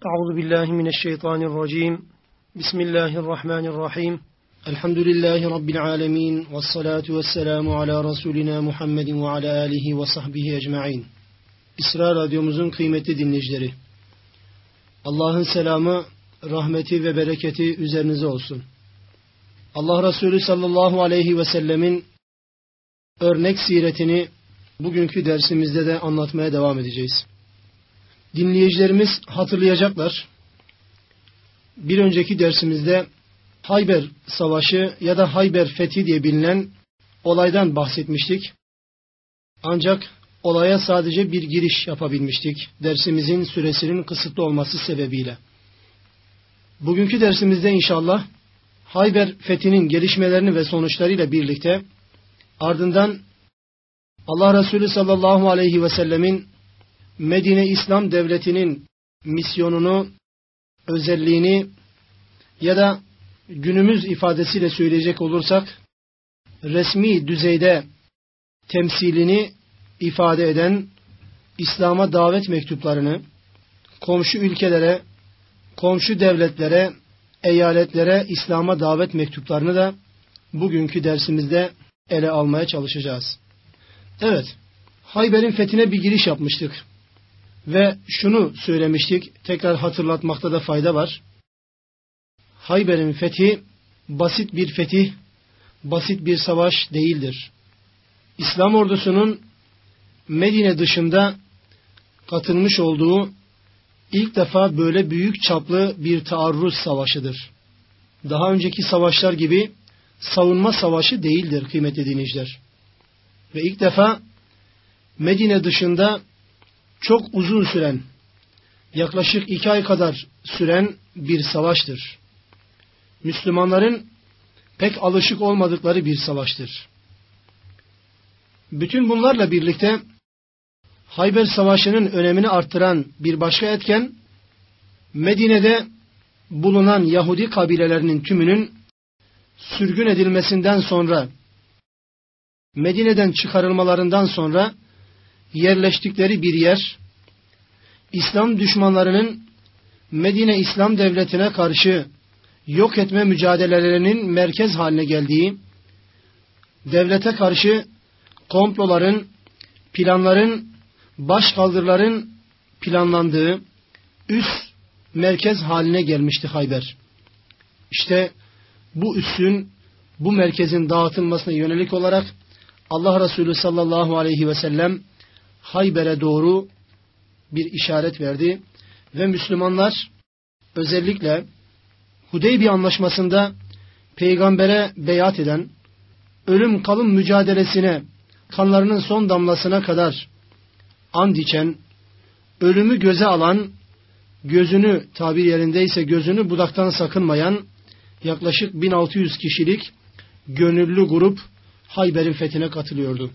Euzu billahi mineşşeytanirracim. Bismillahirrahmanirrahim. Elhamdülillahi rabbil alamin ve's salatu vesselamu ala rasulina Muhammedin ve ala alihi ve sahbihi ecmaîn. İsra Radyomuzun kıymetli dinleyicileri. Allah'ın selamı, rahmeti ve bereketi üzerinize olsun. Allah Resulü sallallahu aleyhi ve sellemin örnek siretini bugünkü dersimizde de anlatmaya devam edeceğiz. Dinleyicilerimiz hatırlayacaklar. Bir önceki dersimizde Hayber Savaşı ya da Hayber Fethi diye bilinen olaydan bahsetmiştik. Ancak olaya sadece bir giriş yapabilmiştik. Dersimizin süresinin kısıtlı olması sebebiyle. Bugünkü dersimizde inşallah Hayber Fethi'nin gelişmelerini ve sonuçlarıyla birlikte ardından Allah Resulü sallallahu aleyhi ve sellemin Medine İslam Devleti'nin misyonunu, özelliğini ya da günümüz ifadesiyle söyleyecek olursak resmi düzeyde temsilini ifade eden İslam'a davet mektuplarını komşu ülkelere, komşu devletlere, eyaletlere İslam'a davet mektuplarını da bugünkü dersimizde ele almaya çalışacağız. Evet, Hayber'in fethine bir giriş yapmıştık. Ve şunu söylemiştik, tekrar hatırlatmakta da fayda var. Hayber'in fethi basit bir fetih, basit bir savaş değildir. İslam ordusunun Medine dışında katılmış olduğu ilk defa böyle büyük çaplı bir taarruz savaşıdır. Daha önceki savaşlar gibi savunma savaşı değildir kıymetli dinleyiciler. Ve ilk defa Medine dışında çok uzun süren, yaklaşık 2 ay kadar süren bir savaştır. Müslümanların pek alışık olmadıkları bir savaştır. Bütün bunlarla birlikte Hayber Savaşı'nın önemini arttıran bir başka etken, Medine'de bulunan Yahudi kabilelerinin tümünün sürgün edilmesinden sonra, Medine'den çıkarılmalarından sonra yerleştikleri bir yer, İslam düşmanlarının Medine İslam Devleti'ne karşı yok etme mücadelelerinin merkez haline geldiği, devlete karşı komploların, planların, başkaldırıların planlandığı üs merkez haline gelmişti Hayber. İşte bu üssün, bu merkezin dağıtılmasına yönelik olarak Allah Resulü sallallahu aleyhi ve sellem Hayber'e doğru bir işaret verdi ve Müslümanlar özellikle Hudeybiye Anlaşması'nda peygambere beyat eden, ölüm kalım mücadelesine kanlarının son damlasına kadar and içen, ölümü göze alan, gözünü tabir yerindeyse gözünü budaktan sakınmayan yaklaşık 1600 kişilik gönüllü grup Hayber'in fethine katılıyordu.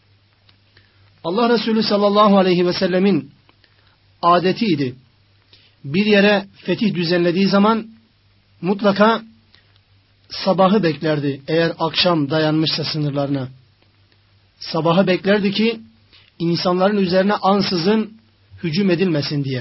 Allah Resulü sallallahu aleyhi ve sellemin adetiydi. Bir yere fetih düzenlediği zaman mutlaka sabahı beklerdi eğer akşam dayanmışsa sınırlarına. Sabahı beklerdi ki insanların üzerine ansızın hücum edilmesin diye.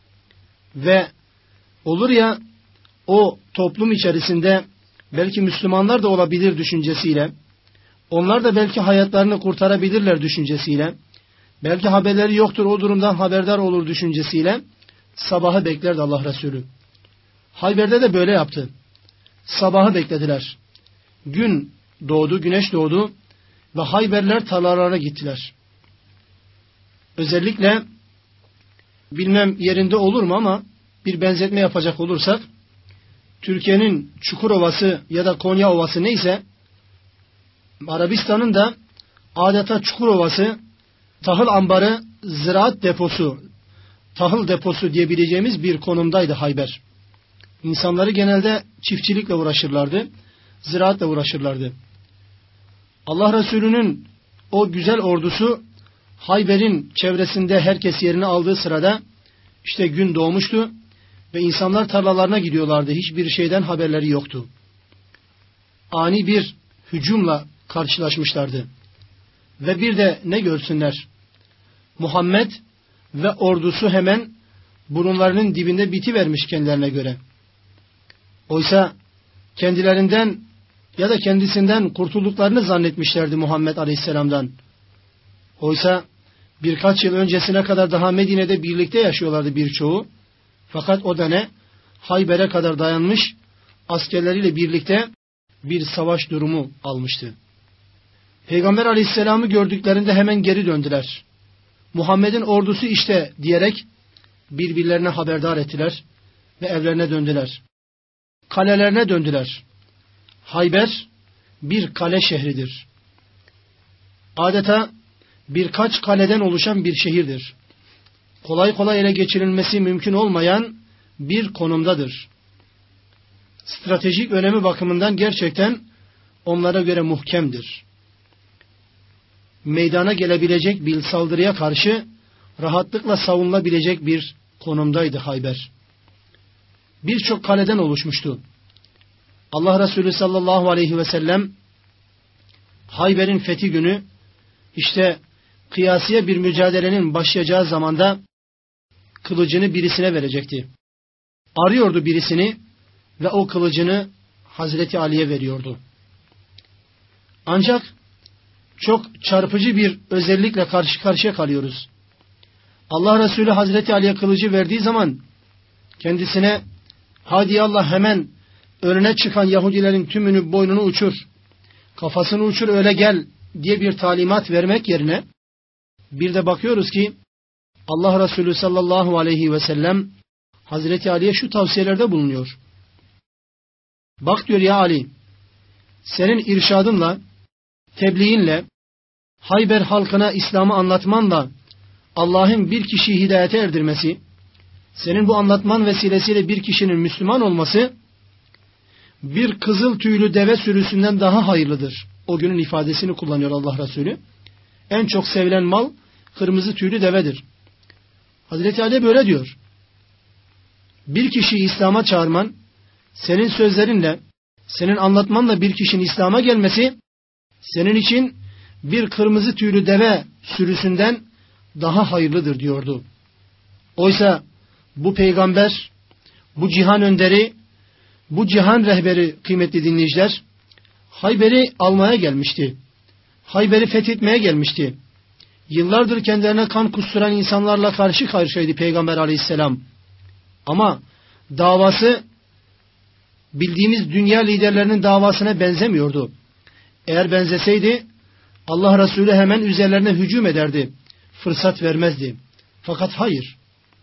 Ve olur ya o toplum içerisinde belki Müslümanlar da olabilir düşüncesiyle, onlar da belki hayatlarını kurtarabilirler düşüncesiyle, belki haberleri yoktur o durumdan haberdar olur düşüncesiyle sabahı beklerdi Allah Resulü. Hayber'de de böyle yaptı. Sabahı beklediler. Gün doğdu, güneş doğdu ve Hayberler tarlalara gittiler. Özellikle bilmem yerinde olur mu ama bir benzetme yapacak olursak Türkiye'nin Çukurovası ya da Konya Ovası neyse Arabistan'ın da adeta Çukurovası, tahıl ambarı, ziraat deposu, tahıl deposu diyebileceğimiz bir konumdaydı Hayber. İnsanları genelde çiftçilikle uğraşırlardı, ziraatla uğraşırlardı. Allah Resulü'nün o güzel ordusu Hayber'in çevresinde herkes yerini aldığı sırada işte gün doğmuştu ve insanlar tarlalarına gidiyorlardı. Hiçbir şeyden haberleri yoktu. Ani bir hücumla karşılaşmışlardı. Ve bir de ne görsünler? Muhammed ve ordusu hemen burunlarının dibinde bitivermiş kendilerine göre. Oysa kendilerinden ya da kendisinden kurtulduklarını zannetmişlerdi Muhammed Aleyhisselam'dan. Oysa birkaç yıl öncesine kadar daha Medine'de birlikte yaşıyorlardı birçoğu. Fakat o da ne? Hayber'e kadar dayanmış, askerleriyle birlikte bir savaş durumu almıştı. Peygamber Aleyhisselam'ı gördüklerinde hemen geri döndüler. Muhammed'in ordusu işte diyerek birbirlerine haberdar ettiler ve evlerine döndüler. Kalelerine döndüler. Hayber bir kale şehridir. Adeta birkaç kaleden oluşan bir şehirdir. Kolay kolay ele geçirilmesi mümkün olmayan bir konumdadır. Stratejik önemi bakımından gerçekten onlara göre muhkemdir. Meydana gelebilecek bir saldırıya karşı rahatlıkla savunulabilecek bir konumdaydı Hayber. Birçok kaleden oluşmuştu. Allah Resulü sallallahu aleyhi ve sellem Hayber'in fethi günü işte kıyasiye bir mücadelenin başlayacağı zamanda kılıcını birisine verecekti. Arıyordu birisini ve o kılıcını Hazreti Ali'ye veriyordu. Ancak çok çarpıcı bir özellikle karşı karşıya kalıyoruz. Allah Resulü Hazreti Ali'ye kılıcı verdiği zaman kendisine hadi Allah hemen önüne çıkan Yahudilerin tümünü boynunu uçur, kafasını uçur öyle gel diye bir talimat vermek yerine bir de bakıyoruz ki Allah Resulü sallallahu aleyhi ve sellem Hazreti Ali'ye şu tavsiyelerde bulunuyor. Bak diyor ya Ali, senin irşadınla, tebliğinle, Hayber halkına İslam'ı anlatmanla Allah'ın bir kişiyi hidayete erdirmesi, senin bu anlatman vesilesiyle bir kişinin Müslüman olması, bir kızıl tüylü deve sürüsünden daha hayırlıdır. O günün ifadesini kullanıyor Allah Resulü. En çok sevilen mal kırmızı tüylü devedir. Hazreti Ali böyle diyor. Bir kişiyi İslam'a çağırman, senin sözlerinle, senin anlatmanla bir kişinin İslam'a gelmesi, senin için bir kırmızı tüylü deve sürüsünden daha hayırlıdır diyordu. Oysa bu peygamber, bu cihan önderi, bu cihan rehberi kıymetli dinleyiciler, Hayber'i almaya gelmişti. Hayber'i fethetmeye gelmişti. Yıllardır kendilerine kan kusturan insanlarla karşı karşıyaydı Peygamber Aleyhisselam. Ama davası bildiğimiz dünya liderlerinin davasına benzemiyordu. Eğer benzeseydi Allah Resulü hemen üzerlerine hücum ederdi. Fırsat vermezdi. Fakat hayır.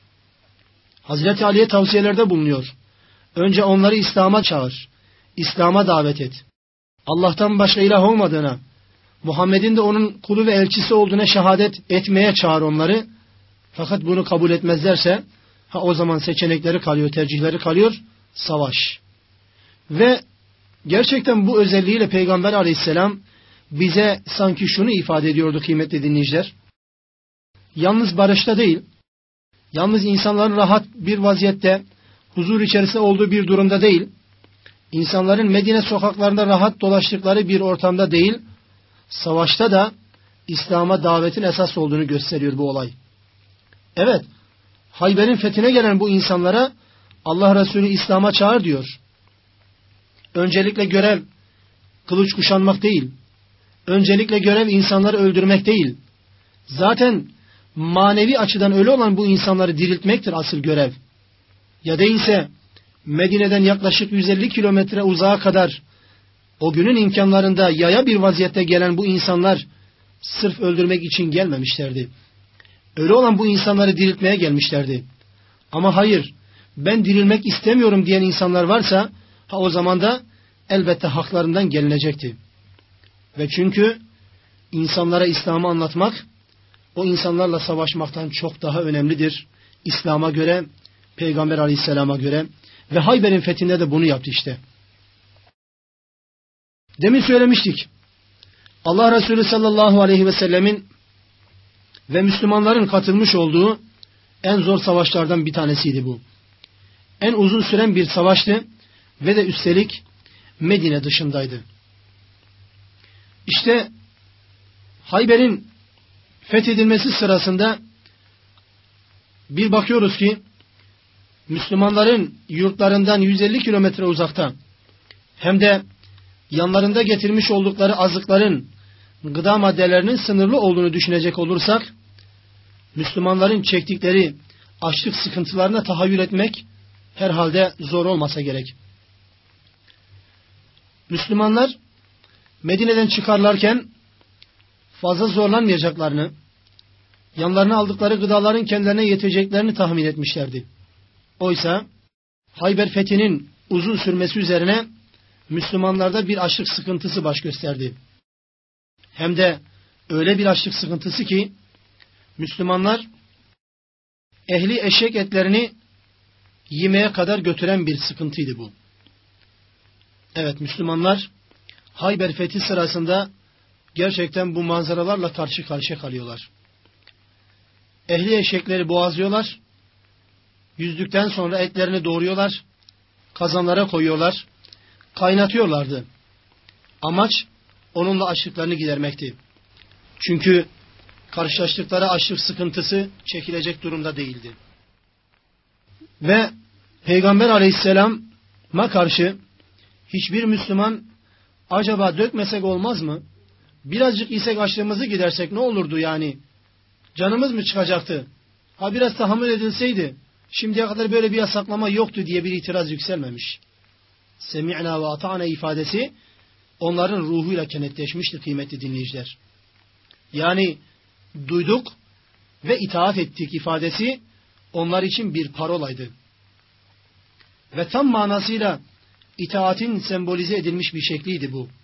Hazreti Ali'ye tavsiyelerde bulunuyor. Önce onları İslam'a çağır. İslam'a davet et. Allah'tan başka ilah olmadığına, Muhammed'in de onun kulu ve elçisi olduğuna şehadet etmeye çağır onları. Fakat bunu kabul etmezlerse o zaman seçenekleri kalıyor, tercihleri kalıyor. Savaş. Ve gerçekten bu özelliğiyle Peygamber Aleyhisselam bize sanki şunu ifade ediyordu kıymetli dinleyiciler. Yalnız barışta değil, yalnız insanların rahat bir vaziyette, huzur içerisinde olduğu bir durumda değil, insanların Medine sokaklarında rahat dolaştıkları bir ortamda değil, savaşta da İslam'a davetin esas olduğunu gösteriyor bu olay. Evet, Hayber'in fethine gelen bu insanlara Allah Resulü İslam'a çağır diyor. Öncelikle görev kılıç kuşanmak değil. Öncelikle görev insanları öldürmek değil. Zaten manevi açıdan ölü olan bu insanları diriltmektir asıl görev. Ya değilse Medine'den yaklaşık 150 kilometre uzağa kadar o günün imkanlarında yaya bir vaziyette gelen bu insanlar sırf öldürmek için gelmemişlerdi. Ölü olan bu insanları diriltmeye gelmişlerdi. Ama hayır, ben dirilmek istemiyorum diyen insanlar varsa o zaman da elbette haklarından gelinecekti. Ve çünkü insanlara İslam'ı anlatmak o insanlarla savaşmaktan çok daha önemlidir. İslam'a göre, Peygamber Aleyhisselam'a göre ve Hayber'in fethinde de bunu yaptı işte. Demin söylemiştik. Allah Resulü sallallahu aleyhi ve sellemin ve Müslümanların katılmış olduğu en zor savaşlardan bir tanesiydi bu. En uzun süren bir savaştı ve de üstelik Medine dışındaydı. İşte Hayber'in fethedilmesi sırasında bir bakıyoruz ki Müslümanların yurtlarından 150 kilometre uzakta hem de yanlarında getirmiş oldukları azıkların gıda maddelerinin sınırlı olduğunu düşünecek olursak, Müslümanların çektikleri açlık sıkıntılarına tahayyül etmek herhalde zor olmasa gerek. Müslümanlar Medine'den çıkarlarken fazla zorlanmayacaklarını, yanlarına aldıkları gıdaların kendilerine yeteceklerini tahmin etmişlerdi. Oysa Hayber fethinin uzun sürmesi üzerine Müslümanlarda bir açlık sıkıntısı baş gösterdi. Hem de öyle bir açlık sıkıntısı ki Müslümanlar ehli eşek etlerini yemeye kadar götüren bir sıkıntıydı bu. Evet, Müslümanlar Hayber fethi sırasında gerçekten bu manzaralarla karşı karşıya kalıyorlar. Ehli eşekleri boğazlıyorlar, yüzdükten sonra etlerini doğruyorlar, kazanlara koyuyorlar, kaynatıyorlardı. Amaç onunla açlıklarını gidermekti. Çünkü karşılaştıkları açlık sıkıntısı çekilecek durumda değildi. Ve Peygamber Aleyhisselam'a karşı hiçbir Müslüman acaba dökmesek olmaz mı? Birazcık yesek açlığımızı gidersek ne olurdu yani? Canımız mı çıkacaktı? Ha biraz tahammül edilseydi şimdiye kadar böyle bir yasaklama yoktu diye bir itiraz yükselmemiş. Semi'na ve ata'na ifadesi onların ruhuyla kenetleşmişti kıymetli dinleyiciler. Yani duyduk ve itaat ettik ifadesi onlar için bir parolaydı. Ve tam manasıyla itaatin sembolize edilmiş bir şekliydi bu.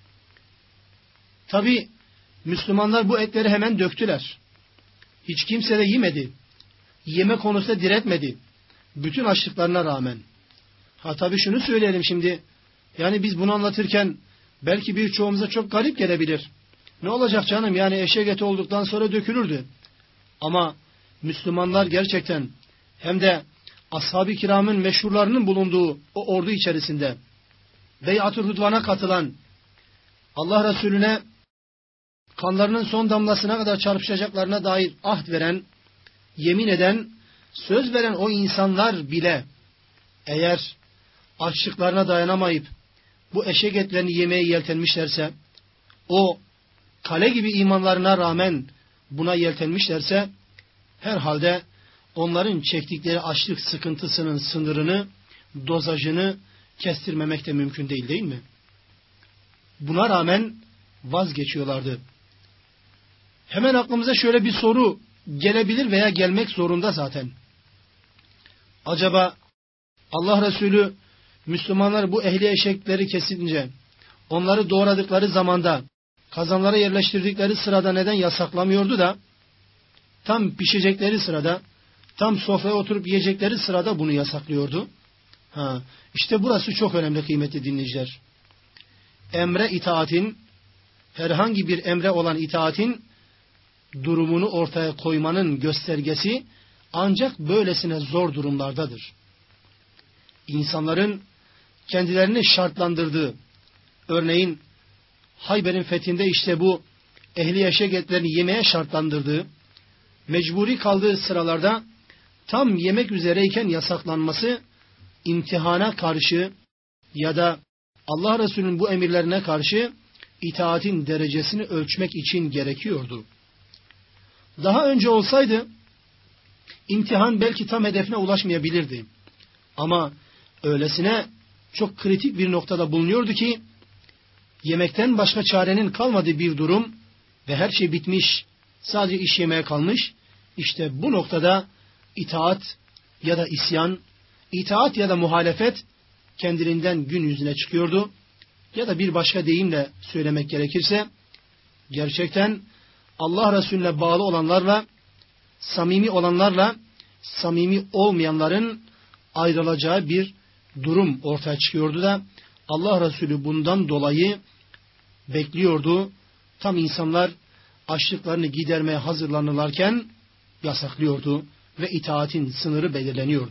Tabi Müslümanlar bu etleri hemen döktüler. Hiç kimse de yemedi. Yeme konusunda diretmedi. Bütün açlıklarına rağmen. Ha tabi şunu söyleyelim şimdi. Yani biz bunu anlatırken belki birçoğumuza çok garip gelebilir. Ne olacak canım, yani eşek eti olduktan sonra dökülürdü. Ama Müslümanlar gerçekten hem de ashab-ı kiramın meşhurlarının bulunduğu o ordu içerisinde Beyat-ı Rıdvan'a katılan, Allah Resulüne kanlarının son damlasına kadar çarpışacaklarına dair ahd veren, yemin eden, söz veren o insanlar bile eğer açlıklarına dayanamayıp bu eşek etlerini yemeye yeltenmişlerse, o kale gibi imanlarına rağmen buna yeltenmişlerse, herhalde onların çektikleri açlık sıkıntısının sınırını, dozajını kestirmemek de mümkün değil, değil mi? Buna rağmen vazgeçiyorlardı. Hemen aklımıza şöyle bir soru gelebilir veya gelmek zorunda zaten. Acaba Allah Resulü Müslümanlar bu ehli eşekleri kesince, onları doğradıkları zamanda, kazanlara yerleştirdikleri sırada neden yasaklamıyordu da, tam pişecekleri sırada, tam sofraya oturup yiyecekleri sırada bunu yasaklıyordu? İşte burası çok önemli kıymetli dinleyiciler. Emre itaatin, herhangi bir emre olan itaatin durumunu ortaya koymanın göstergesi ancak böylesine zor durumlardadır. İnsanların kendilerini şartlandırdığı, örneğin Hayber'in fethinde işte bu ehli eşek etlerini yemeye şartlandırdığı, mecburi kaldığı sıralarda tam yemek üzereyken yasaklanması, imtihana karşı ya da Allah Resulü'nün bu emirlerine karşı itaatin derecesini ölçmek için gerekiyordu. Daha önce olsaydı imtihan belki tam hedefine ulaşmayabilirdi. Ama öylesine çok kritik bir noktada bulunuyordu ki yemekten başka çarenin kalmadığı bir durum ve her şey bitmiş, sadece iş yemeye kalmış. İşte bu noktada itaat ya da isyan, itaat ya da muhalefet kendiliğinden gün yüzüne çıkıyordu. Ya da bir başka deyimle söylemek gerekirse, gerçekten Allah Resulüne bağlı olanlarla, samimi olmayanların ayrılacağı bir durum ortaya çıkıyordu da Allah Resulü bundan dolayı bekliyordu. Tam insanlar açlıklarını gidermeye hazırlanırlarken yasaklıyordu ve itaatin sınırı belirleniyordu.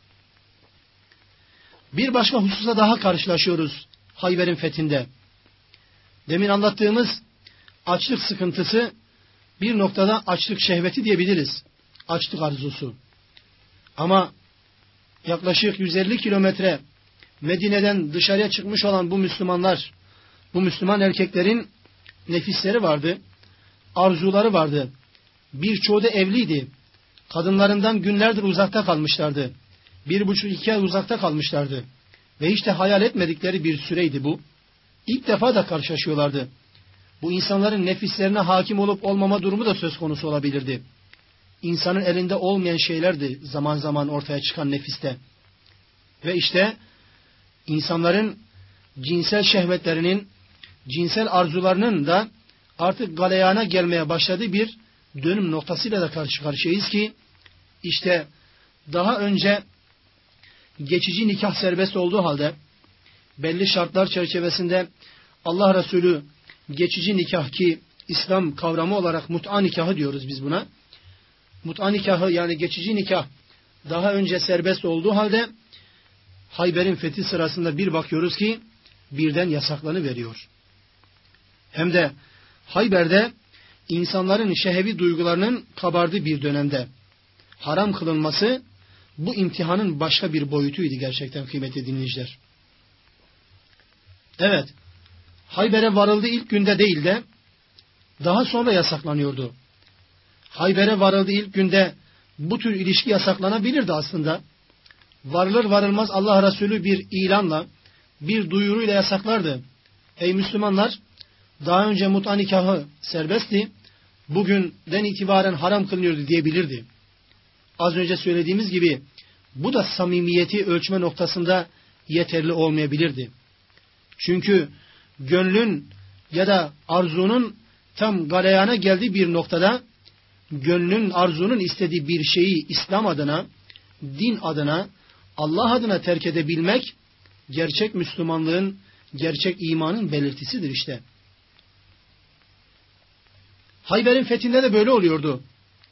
Bir başka hususa daha karşılaşıyoruz Hayber'in fethinde. Demin anlattığımız açlık sıkıntısı bir noktada açlık şehveti diyebiliriz. Açlık arzusu. Ama yaklaşık 150 kilometre Medine'den dışarıya çıkmış olan bu Müslümanlar, bu Müslüman erkeklerin nefisleri vardı, arzuları vardı. Birçoğu da evliydi. Kadınlarından günlerdir uzakta kalmışlardı. 1,5-2 ay uzakta kalmışlardı. Ve hiç de hayal etmedikleri bir süreydi bu. İlk defa da karşılaşıyorlardı. Bu insanların nefislerine hakim olup olmama durumu da söz konusu olabilirdi. İnsanın elinde olmayan şeylerdi zaman zaman ortaya çıkan nefiste. Ve işte insanların cinsel şehvetlerinin, cinsel arzularının da artık galeyana gelmeye başladığı bir dönüm noktasıyla da karşı karşıyayız ki işte daha önce geçici nikah serbest olduğu halde belli şartlar çerçevesinde Allah Resulü geçici nikah, ki İslam kavramı olarak mut'a nikahı diyoruz biz buna. Mut'a nikahı yani geçici nikah daha önce serbest olduğu halde Hayber'in fethi sırasında bir bakıyoruz ki birden yasaklanıveriyor. Hem de Hayber'de insanların şehevi duygularının kabardığı bir dönemde haram kılınması bu imtihanın başka bir boyutuydu gerçekten kıymetli dinleyiciler. Evet, Hayber'e varıldığı ilk günde değil de daha sonra yasaklanıyordu. Hayber'e varıldığı ilk günde bu tür ilişki yasaklanabilirdi aslında. Varılır varılmaz Allah Resulü bir ilanla, bir duyuruyla yasaklardı. Ey Müslümanlar, daha önce mut'a nikahı serbestti, bugünden itibaren haram kılınıyordu diyebilirdi. Az önce söylediğimiz gibi bu da samimiyeti ölçme noktasında yeterli olmayabilirdi. Çünkü gönlün ya da arzunun tam galeyana geldiği bir noktada gönlün, arzunun istediği bir şeyi İslam adına, din adına, Allah adına terk edebilmek gerçek Müslümanlığın, gerçek imanın belirtisidir işte. Hayber'in fethinde de böyle oluyordu.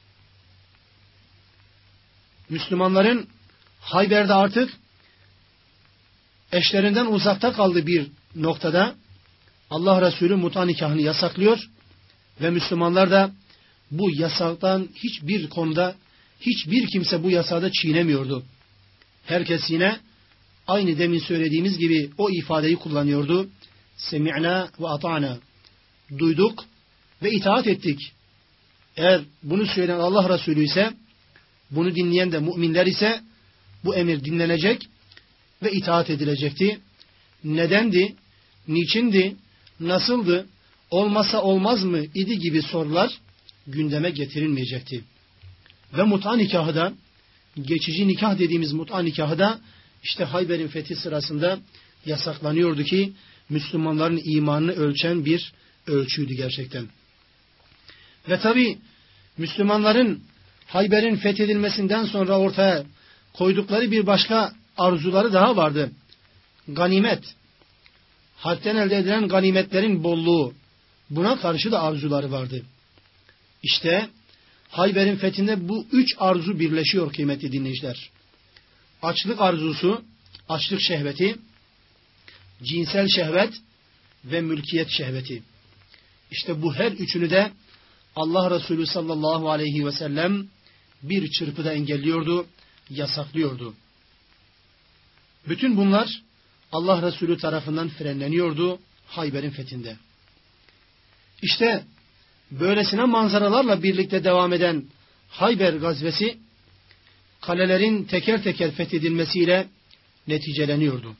Müslümanların Hayber'de artık eşlerinden uzakta kaldığı bir noktada Allah Resulü mut'a nikahını yasaklıyor ve Müslümanlar da bu yasaktan hiçbir konuda hiçbir kimse bu yasağı da çiğnemiyordu. Herkes yine aynı demin söylediğimiz gibi o ifadeyi kullanıyordu. Semi'na ve ata'na. Duyduk ve itaat ettik. Eğer bunu söyleyen Allah Resulü ise, bunu dinleyen de müminler ise bu emir dinlenecek ve itaat edilecekti. Nedendi, niçindi, nasıldı, olmasa olmaz mı idi gibi sorular gündeme getirilmeyecekti. Ve mut'a nikahı da, geçici nikah dediğimiz mut'a nikahı da işte Hayber'in fethi sırasında yasaklanıyordu ki Müslümanların imanını ölçen bir ölçüydü gerçekten. Ve tabi Müslümanların Hayber'in fethedilmesinden sonra ortaya koydukları bir başka arzuları daha vardı. Ganimet. Harpten elde edilen ganimetlerin bolluğu. Buna karşı da arzuları vardı. İşte Hayber'in fethinde bu 3 arzu birleşiyor kıymetli dinleyiciler. Açlık arzusu, açlık şehveti, cinsel şehvet ve mülkiyet şehveti. İşte bu her üçünü de Allah Resulü sallallahu aleyhi ve sellem bir çırpıda engelliyordu, yasaklıyordu. Bütün bunlar Allah Resulü tarafından frenleniyordu Hayber'in fethinde. İşte böylesine manzaralarla birlikte devam eden Hayber gazvesi kalelerin teker teker fethedilmesiyle neticeleniyordu.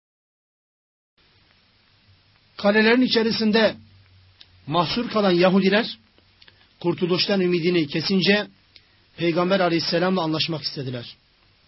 Kalelerin içerisinde mahsur kalan Yahudiler kurtuluştan ümidini kesince Peygamber Aleyhisselam'la anlaşmak istediler.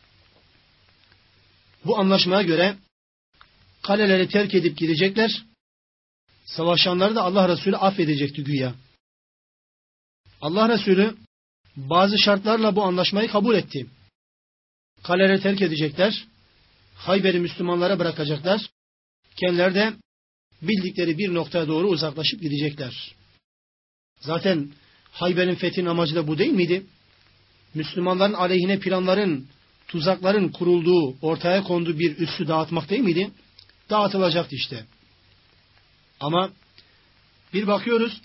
Bu anlaşmaya göre kaleleri terk edip gidecekler, savaşanları da Allah Resulü affedecekti güya. Allah Resulü bazı şartlarla bu anlaşmayı kabul etti. Kaleleri terk edecekler, Hayber'i Müslümanlara bırakacaklar, kendileri de bildikleri bir noktaya doğru uzaklaşıp gidecekler. Zaten Hayber'in fethinin amacı da bu değil miydi? Müslümanların aleyhine planların, tuzakların kurulduğu, ortaya konduğu bir üssü dağıtmak değil miydi? Dağıtılacaktı işte. Ama bir bakıyoruz,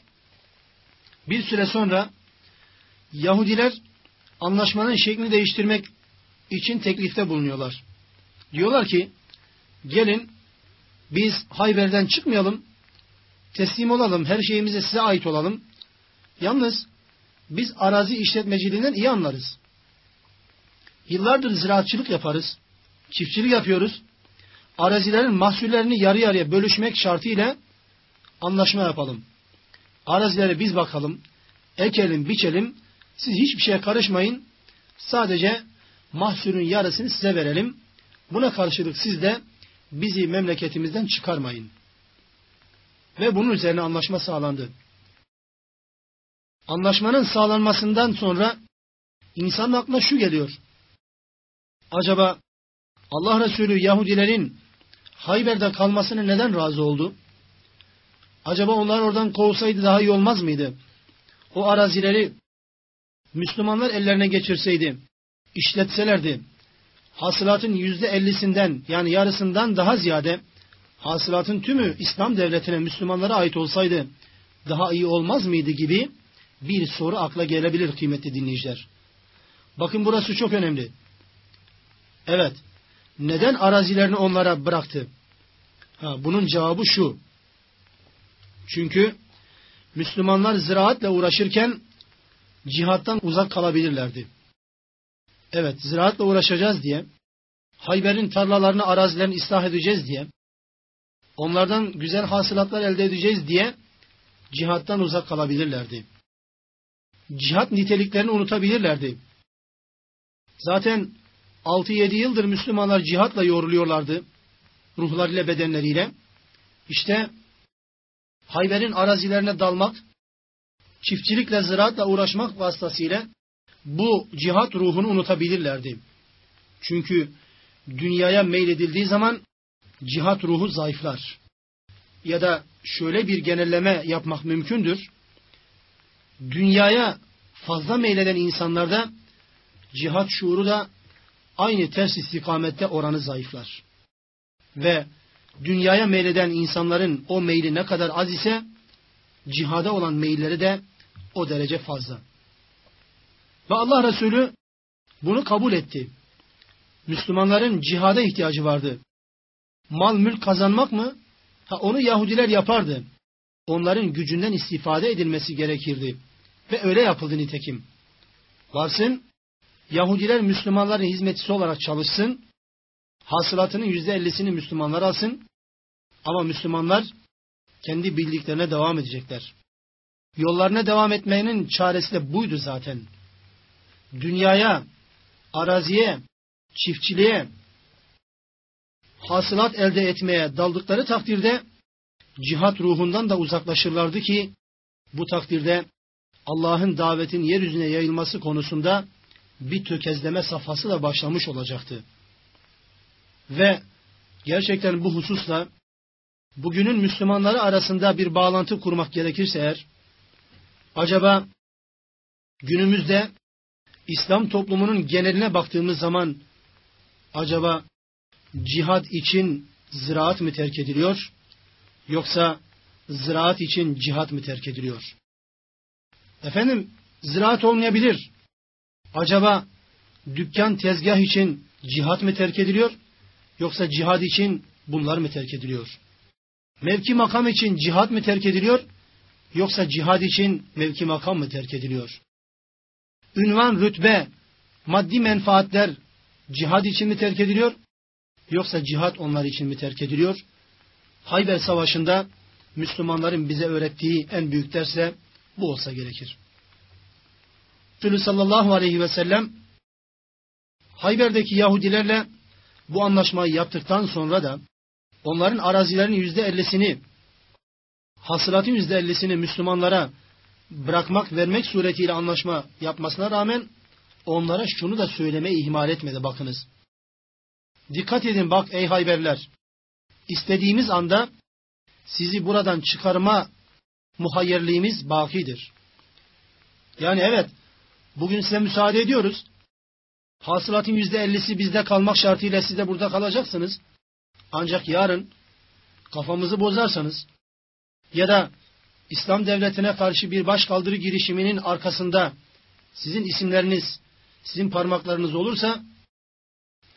bir süre sonra Yahudiler anlaşmanın şeklini değiştirmek için teklifte bulunuyorlar. Diyorlar ki gelin biz Hayber'den çıkmayalım, teslim olalım, her şeyimize size ait olalım. Yalnız biz arazi işletmeciliğinden iyi anlarız. Yıllardır ziraatçılık yaparız, çiftçilik yapıyoruz. Arazilerin mahsullerini yarı yarıya bölüşmek şartıyla anlaşma yapalım. Arazilere biz bakalım, ekelim, biçelim, siz hiçbir şeye karışmayın, sadece mahsulün yarısını size verelim. Buna karşılık siz de bizi memleketimizden çıkarmayın. Ve bunun üzerine anlaşma sağlandı. Anlaşmanın sağlanmasından sonra insanın aklına şu geliyor. Acaba Allah Resulü Yahudilerin Hayber'de kalmasına neden razı oldu? Acaba onlar oradan kovsaydı daha iyi olmaz mıydı? O arazileri Müslümanlar ellerine geçirseydi, işletselerdi, hasılatın %50'sinden yani yarısından daha ziyade hasılatın tümü İslam devletine, Müslümanlara ait olsaydı daha iyi olmaz mıydı gibi bir soru akla gelebilir kıymetli dinleyiciler. Bakın burası çok önemli. Evet, neden arazilerini onlara bıraktı? Bunun cevabı şu. Çünkü Müslümanlar ziraatle uğraşırken cihattan uzak kalabilirlerdi. Evet, ziraatla uğraşacağız diye, Hayber'in tarlalarını, arazilerini ıslah edeceğiz diye, onlardan güzel hasılatlar elde edeceğiz diye cihattan uzak kalabilirlerdi. Cihat niteliklerini unutabilirlerdi. Zaten 6-7 yıldır Müslümanlar cihatla yoruluyorlardı, ruhlarıyla, bedenleriyle. İşte Hayber'in arazilerine dalmak, çiftçilikle, ziraatla uğraşmak vasıtasıyla bu cihat ruhunu unutabilirlerdi. Çünkü dünyaya meyledildiği zaman cihat ruhu zayıflar. Ya da şöyle bir genelleme yapmak mümkündür. Dünyaya fazla meyleden insanlarda cihat şuuru da aynı ters istikamette oranı zayıflar. Ve dünyaya meyleden insanların o meyli ne kadar az ise cihada olan meyilleri de o derece fazla. Ve Allah Resulü bunu kabul etti. Müslümanların cihada ihtiyacı vardı. Mal mülk kazanmak mı? Onu Yahudiler yapardı. Onların gücünden istifade edilmesi gerekirdi. Ve öyle yapıldı nitekim. Varsın, Yahudiler Müslümanların hizmetçisi olarak çalışsın, hasılatının %50'sini Müslümanlar alsın, ama Müslümanlar kendi bildiklerine devam edecekler. Yollarına devam etmenin çaresi de buydu zaten. Dünyaya, araziye, çiftçiliğe, hasılat elde etmeye daldıkları takdirde cihat ruhundan da uzaklaşırlardı ki bu takdirde Allah'ın davetin yeryüzüne yayılması konusunda bir tökezleme safhası da başlamış olacaktı. Ve gerçekten bu hususla bugünün Müslümanları arasında bir bağlantı kurmak gerekirse eğer, acaba günümüzde İslam toplumunun geneline baktığımız zaman acaba cihad için ziraat mı terk ediliyor, yoksa ziraat için cihat mı terk ediliyor? Efendim, ziraat olmayabilir. Acaba dükkan, tezgah için cihat mı terk ediliyor, yoksa cihad için bunlar mı terk ediliyor? Mevki makam için cihat mı terk ediliyor, yoksa cihad için mevki makam mı terk ediliyor? Ünvan, rütbe, maddi menfaatler cihad için mi terk ediliyor, yoksa cihat onlar için mi terk ediliyor? Hayber Savaşı'nda Müslümanların bize öğrettiği en büyük ders de bu olsa gerekir. Resulü sallallahu aleyhi ve sellem Hayber'deki Yahudilerle bu anlaşmayı yaptıktan sonra da onların arazilerinin %50'sini, hasılatın %50'sini Müslümanlara bırakmak, vermek suretiyle anlaşma yapmasına rağmen onlara şunu da söylemeyi ihmal etmedi, bakınız. Dikkat edin bak ey Hayberler, istediğimiz anda sizi buradan çıkarma muhayyerliğimiz bakidir. Yani evet, bugün size müsaade ediyoruz. Hasılatın %50'si bizde kalmak şartıyla siz de burada kalacaksınız. Ancak yarın kafamızı bozarsanız ya da İslam devletine karşı bir başkaldırı girişiminin arkasında sizin isimleriniz, sizin parmaklarınız olursa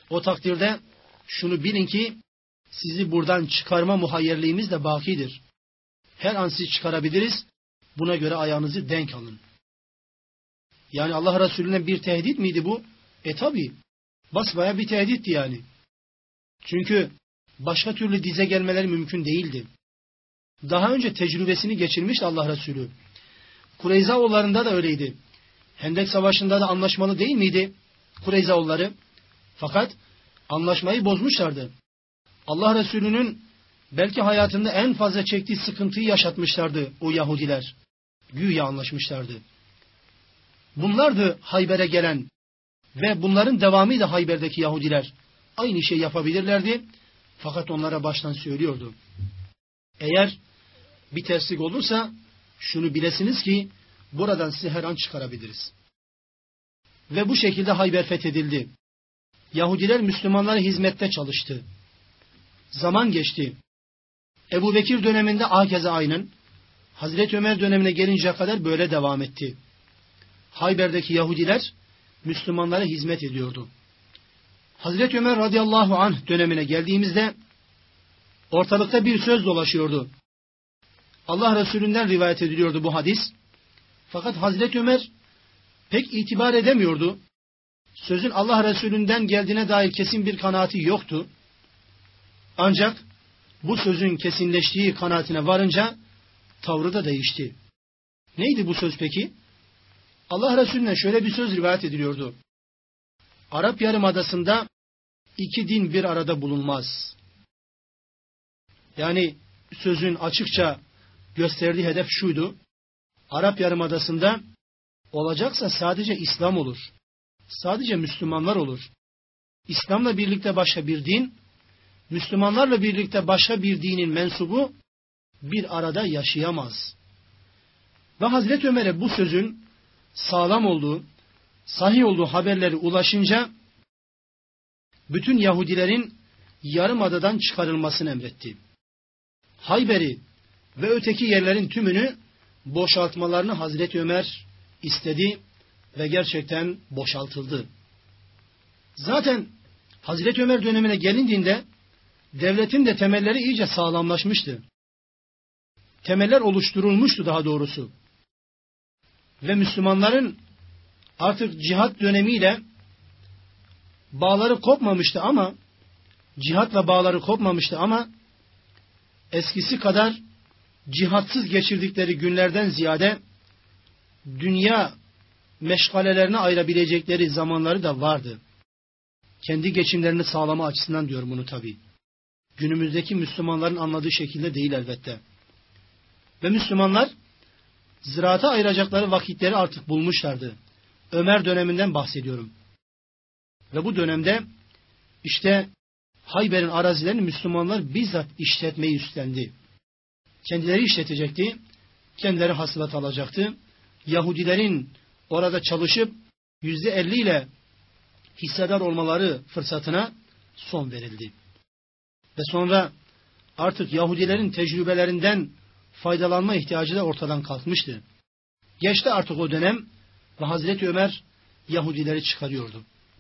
O takdirde şunu bilin ki sizi buradan çıkarma muhayyerliğimiz de bakidir. Her an sizi çıkarabiliriz. Buna göre ayağınızı denk alın. Yani Allah Resulü'ne bir tehdit miydi bu? Tabi. Basbaya bir tehditti yani. Çünkü başka türlü dize gelmeleri mümkün değildi. Daha önce tecrübesini geçirmişti Allah Resulü. Kureyzaoğullarında da öyleydi. Hendek Savaşı'nda da anlaşmalı değil miydi Kureyzaoğulları? Fakat anlaşmayı bozmuşlardı. Allah Resulü'nün belki hayatında en fazla çektiği sıkıntıyı yaşatmışlardı o Yahudiler. Güya anlaşmışlardı. Bunlardı Hayber'e gelen ve bunların devamıydı Hayber'deki Yahudiler. Aynı şey yapabilirlerdi. Fakat onlara baştan söylüyordu. Eğer bir terslik olursa şunu bilesiniz ki buradan sizi her an çıkarabiliriz. Ve bu şekilde Hayber fethedildi. Yahudiler Müslümanlara hizmette çalıştı. Zaman geçti. Ebu Bekir döneminde hakeza aynen, Hazreti Ömer dönemine gelinceye kadar böyle devam etti. Hayber'deki Yahudiler Müslümanlara hizmet ediyordu. Hazreti Ömer radıyallahu anh dönemine geldiğimizde ortalıkta bir söz dolaşıyordu. Allah Resulü'nden rivayet ediliyordu bu hadis. Fakat Hazreti Ömer pek itibar edemiyordu. Sözün Allah Resulü'nden geldiğine dair kesin bir kanaati yoktu. Ancak bu sözün kesinleştiği kanaatine varınca tavrı da değişti. Neydi bu söz peki? Allah Resulü'nden şöyle bir söz rivayet ediliyordu. Arap Yarımadası'nda iki din bir arada bulunmaz. Yani sözün açıkça gösterdiği hedef şuydu. Arap Yarımadası'nda olacaksa sadece İslam olur. Sadece Müslümanlar olur. İslam'la birlikte başka bir din, Müslümanlarla birlikte başka bir dinin mensubu bir arada yaşayamaz. Ve Hazreti Ömer'e bu sözün sağlam olduğu, sahih olduğu haberleri ulaşınca bütün Yahudilerin Yarımada'dan çıkarılmasını emretti. Hayber'i ve öteki yerlerin tümünü boşaltmalarını Hazreti Ömer istedi ve gerçekten boşaltıldı. Zaten Hazreti Ömer dönemine gelindiğinde devletin de temelleri iyice sağlamlaşmıştı. Temeller oluşturulmuştu daha doğrusu. Ve Müslümanların artık cihat dönemiyle bağları kopmamıştı ama cihatla bağları kopmamıştı ama eskisi kadar cihatsız geçirdikleri günlerden ziyade dünya meşgalelerine ayırabilecekleri zamanları da vardı. Kendi geçimlerini sağlama açısından diyorum bunu tabii. Günümüzdeki Müslümanların anladığı şekilde değil elbette. Ve Müslümanlar ziraata ayıracakları vakitleri artık bulmuşlardı. Ömer döneminden bahsediyorum. Ve bu dönemde işte Hayber'in arazilerini Müslümanlar bizzat işletmeyi üstlendi. Kendileri işletecekti, kendileri hasılat alacaktı. Yahudilerin orada çalışıp %50 ile hissedar olmaları fırsatına son verildi. Ve sonra artık Yahudilerin tecrübelerinden faydalanma ihtiyacı da ortadan kalkmıştı. Geçti artık o dönem ve Hazreti Ömer Yahudileri çıkarıyordu.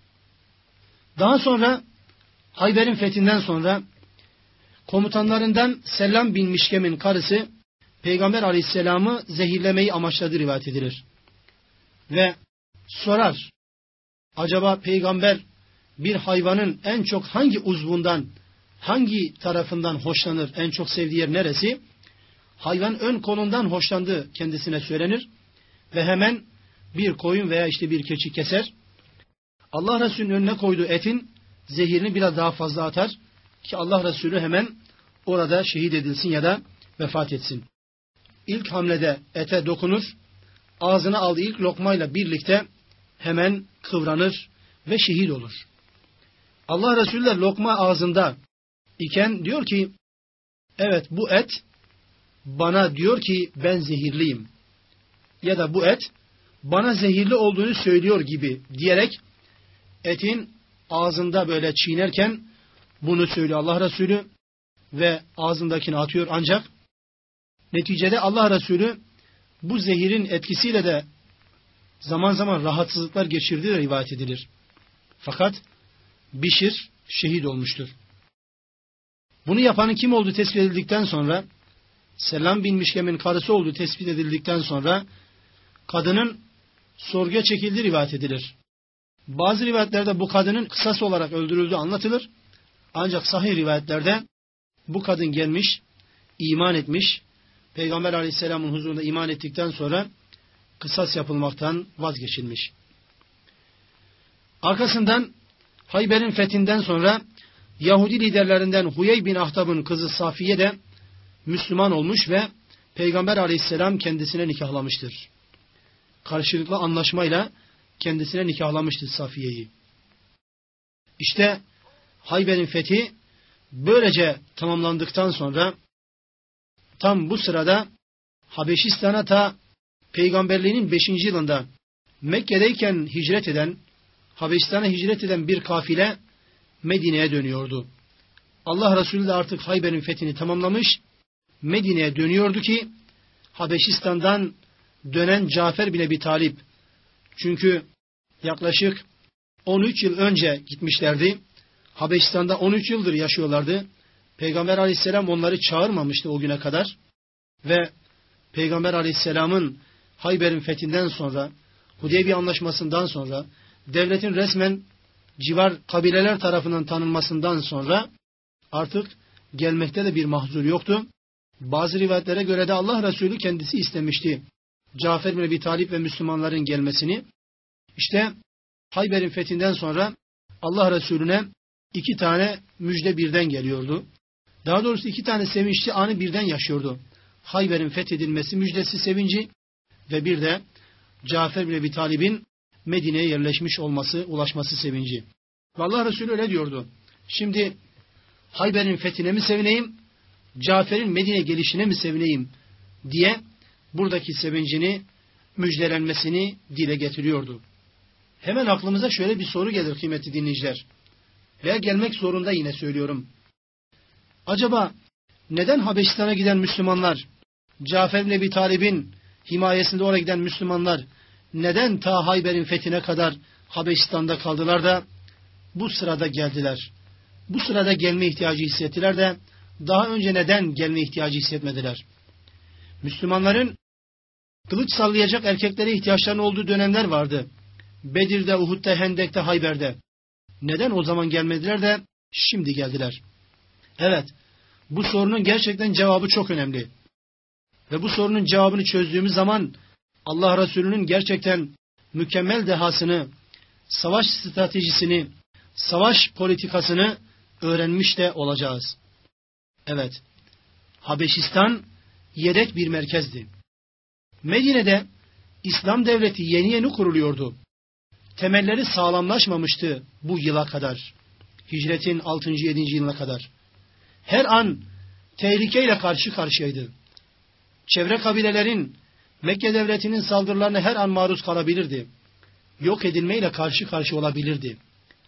Daha sonra Hayber'in fethinden sonra komutanlarından Selam bin Mişkem'in karısı Peygamber Aleyhisselam'ı zehirlemeyi amaçladığı rivayet edilir. Ve sorar, acaba Peygamber bir hayvanın en çok hangi uzvundan, hangi tarafından hoşlanır, en çok sevdiği yer neresi? Hayvan ön kolundan hoşlandığı kendisine söylenir ve hemen bir koyun veya işte bir keçi keser. Allah Resulü'nün önüne koyduğu etin zehirini biraz daha fazla atar ki Allah Resulü hemen orada şehit edilsin ya da vefat etsin. İlk hamlede ete dokunur, ağzına aldığı ilk lokmayla birlikte hemen kıvranır ve şehit olur. Allah Resulü de lokma ağzında iken diyor ki, evet bu et bana diyor ki ben zehirliyim. Ya da bu et bana zehirli olduğunu söylüyor gibi diyerek etin ağzında böyle çiğnerken bunu söylüyor Allah Resulü ve ağzındakini atıyor. Ancak neticede Allah Resulü bu zehirin etkisiyle de zaman zaman rahatsızlıklar geçirdiği rivayet edilir. Fakat Bişir şehit olmuştur. Bunu yapanın kim olduğu tespit edildikten sonra, Selam bin Mişkem'in karısı olduğu tespit edildikten sonra kadının sorguya çekildiği rivayet edilir. Bazı rivayetlerde bu kadının kısas olarak öldürüldüğü anlatılır. Ancak sahih rivayetlerde bu kadın gelmiş, iman etmiş, Peygamber Aleyhisselam'ın huzurunda iman ettikten sonra kısas yapılmaktan vazgeçilmiş. Arkasından Hayber'in fethinden sonra Yahudi liderlerinden Huyey bin Ahtab'ın kızı Safiye de Müslüman olmuş ve Peygamber Aleyhisselam kendisine nikahlamıştır. Karşılıklı anlaşmayla kendisine nikahlamıştır Safiye'yi. İşte Hayber'in fethi böylece tamamlandıktan sonra tam bu sırada Habeşistan'a ta peygamberliğinin 5. yılında Mekke'deyken Habeşistan'a hicret eden bir kafile Medine'ye dönüyordu. Allah Resulü de artık Hayber'in fethini tamamlamış, Medine'ye dönüyordu ki Habeşistan'dan dönen Cafer bin Ebi Talip, çünkü yaklaşık 13 yıl önce gitmişlerdi. Habeşistan'da 13 yıldır yaşıyorlardı. Peygamber Aleyhisselam onları çağırmamıştı o güne kadar. Ve Peygamber Aleyhisselam'ın Hayber'in fethinden sonra, Hudeybiye anlaşmasından sonra, devletin resmen civar kabileler tarafından tanınmasından sonra artık gelmekte de bir mahzur yoktu. Bazı rivayetlere göre de Allah Resulü kendisi istemişti Cafer bin Ebi Talip ve Müslümanların gelmesini. İşte Hayber'in fethinden sonra Allah Resulüne 2 tane müjde birden geliyordu. Daha doğrusu 2 tane sevinçli anı birden yaşıyordu. Hayber'in fethedilmesi müjdesi sevinci ve bir de Cafer bin Ebi Talib'in Medine'ye yerleşmiş olması, ulaşması sevinci. Ve Allah Resulü öyle diyordu. Şimdi Hayber'in fethine mi sevineyim, Cafer'in Medine'ye gelişine mi sevineyim diye buradaki sevincini, müjdelenmesini dile getiriyordu. Hemen aklımıza şöyle bir soru gelir kıymetli dinleyiciler. Veya gelmek zorunda yine söylüyorum. Acaba neden Habeşistan'a giden Müslümanlar, Cafer bin Ebi Talib'in himayesinde oraya giden Müslümanlar neden ta Hayber'in fethine kadar Habeşistan'da kaldılar da bu sırada geldiler? Bu sırada gelme ihtiyacı hissettiler de daha önce neden gelme ihtiyacı hissetmediler? Müslümanların kılıç sallayacak erkeklere ihtiyaçlarının olduğu dönemler vardı. Bedir'de, Uhud'da, Hendek'te, Hayber'de. Neden o zaman gelmediler de şimdi geldiler? Evet, bu sorunun gerçekten cevabı çok önemli. Ve bu sorunun cevabını çözdüğümüz zaman Allah Resulü'nün gerçekten mükemmel dehasını, savaş stratejisini, savaş politikasını öğrenmiş de olacağız. Evet, Habeşistan yedek bir merkezdi. Medine'de İslam devleti yeni yeni kuruluyordu. Temelleri sağlamlaşmamıştı bu yıla kadar. Hicretin 6. 7. yılına kadar. Her an tehlikeyle karşı karşıyaydı. Çevre kabilelerin, Mekke devletinin saldırılarına her an maruz kalabilirdi. Yok edilmeyle karşı karşı olabilirdi.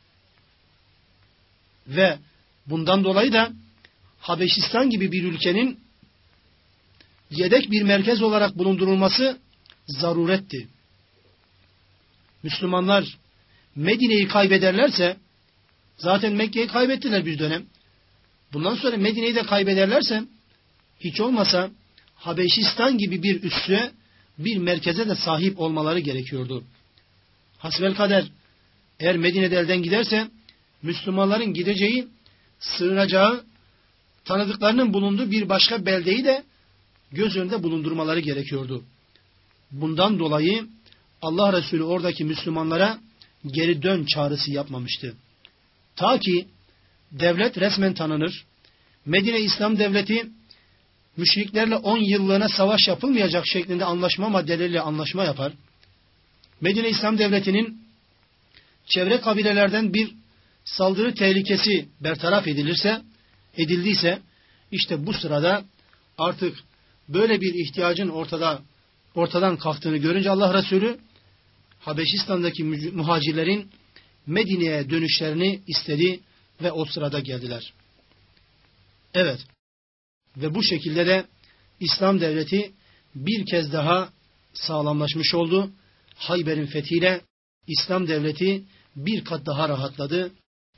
Ve bundan dolayı da Habeşistan gibi bir ülkenin yedek bir merkez olarak bulundurulması zaruretti. Müslümanlar Medine'yi kaybederlerse, zaten Mekke'yi kaybettiler bir dönem. Bundan sonra Medine'yi de kaybederlerse, hiç olmasa Habeşistan gibi bir üssüye, bir merkeze de sahip olmaları gerekiyordu. Hasbelkader eğer Medine'de elden giderse, Müslümanların gideceği, sığınacağı, tanıdıklarının bulunduğu bir başka beldeyi de göz önünde bulundurmaları gerekiyordu. Bundan dolayı Allah Resulü oradaki Müslümanlara geri dön çağrısı yapmamıştı. Ta ki devlet resmen tanınır, Medine İslam Devleti müşriklerle 10 yıllığına savaş yapılmayacak şeklinde anlaşma maddeleriyle anlaşma yapar. Medine İslam Devleti'nin çevre kabilelerden bir saldırı tehlikesi bertaraf edildiyse işte bu sırada artık böyle bir ihtiyacın ortadan kalktığını görünce Allah Resulü Habeşistan'daki muhacirlerin Medine'ye dönüşlerini istedi ve o sırada geldiler. Evet. Ve bu şekilde de İslam devleti bir kez daha sağlamlaşmış oldu. Hayber'in fethiyle İslam devleti bir kat daha rahatladı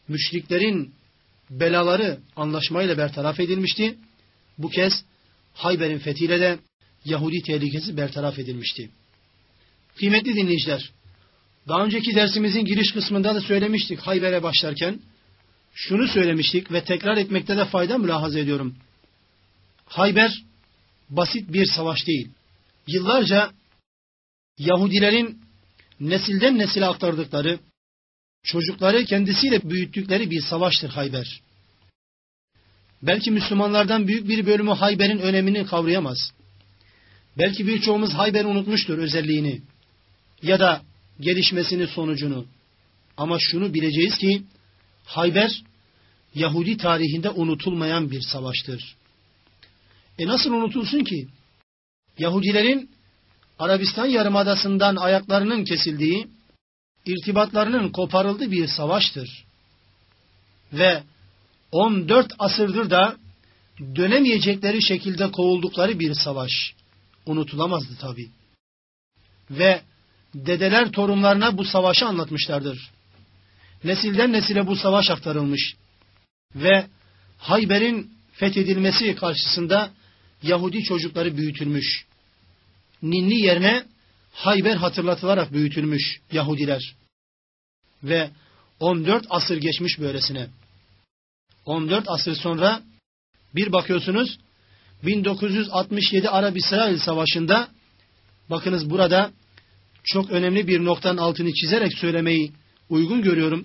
müşriklerin belaları anlaşmayla bertaraf edilmişti. Bu kez Hayber'in fethiyle de Yahudi tehlikesi bertaraf edilmişti. Kıymetli dinleyiciler, daha önceki dersimizin giriş kısmında da söylemiştik Hayber'e başlarken. Şunu söylemiştik ve tekrar etmekte de fayda mülahaza ediyorum. Hayber basit bir savaş değil. Yıllarca Yahudilerin nesilden nesile aktardıkları, çocukları kendisiyle büyüttükleri bir savaştır Hayber. Belki Müslümanlardan büyük bir bölümü Hayber'in önemini kavrayamaz. Belki birçoğumuz Hayber'i unutmuştur özelliğini ya da gelişmesini, sonucunu. Ama şunu bileceğiz ki Hayber Yahudi tarihinde unutulmayan bir savaştır. Nasıl unutulsun ki? Yahudilerin Arabistan Yarımadası'ndan ayaklarının kesildiği, irtibatlarının koparıldığı bir savaştır. Ve 14 asırdır da dönemeyecekleri şekilde kovuldukları bir savaş. Unutulamazdı tabii. Ve dedeler torunlarına bu savaşı anlatmışlardır. Nesilden nesile bu savaş aktarılmış. Ve Hayber'in fethedilmesi karşısında Yahudi çocukları büyütülmüş. Ninni yerine Hayber hatırlatılarak büyütülmüş Yahudiler. Ve 14 asır geçmiş böylesine. 14 asır sonra bir bakıyorsunuz 1967 Arap-İsrail Savaşı'nda, bakınız burada çok önemli bir noktanın altını çizerek söylemeyi uygun görüyorum.